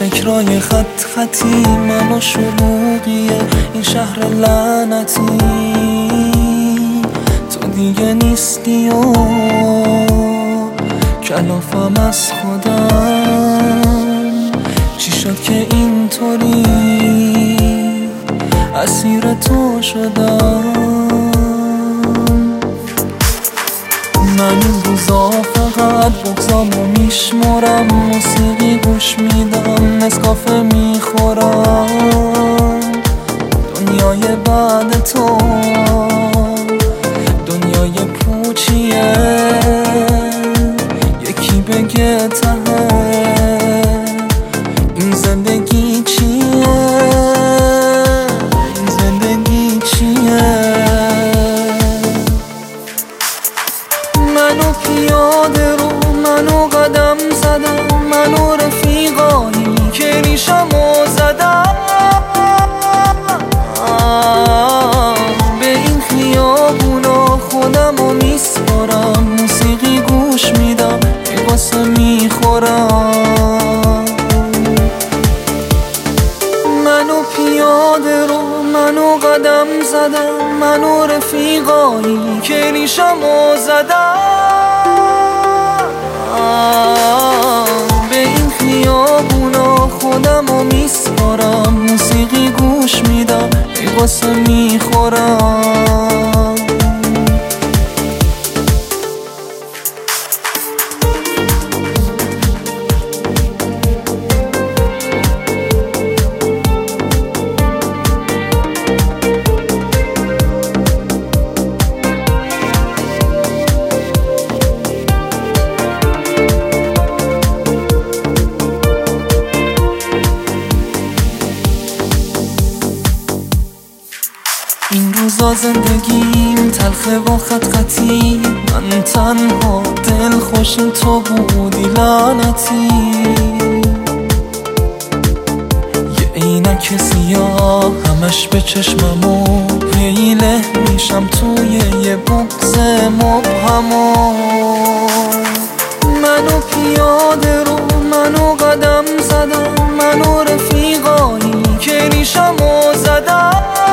فکرای خط خطی من و شلوغیه این شهر لعنتی. تو دیگه نیستی و کلافم از خودم. چی شد که اینطوری اسیر تو شدم؟ من این روزا فقط بغضامو میشمرم، موسیقی گوش میدم، نسکافه میخورم. دنیای بعد تو دنیای پوچیه، یکی بگه ته این زندگی چیه، این زندگی چیه. منو پیاده رو منو قدم زدم، منو رفیقایی که ریشمو زدم. به این خیابونا خودمو میسپارم، موسیقی گوش میدم واسه میخورم. منو پیاده رو منو قدم زدم، منو رفیقایی که ریشمو زدم. به این خیابونا خودمو میسپارم، موسیقی گوش میدم واسه میخورم. این روزا زندگیم تلخه و خط خطی، من تنها دل خوشم تو بودی لعنتی. یه عینک سیاه همش به چشممو پیله میشم توی یه بغض مبهمو. منو پیاده رو منو قدم زدم، منو رفیقایی که ریشمو زدم.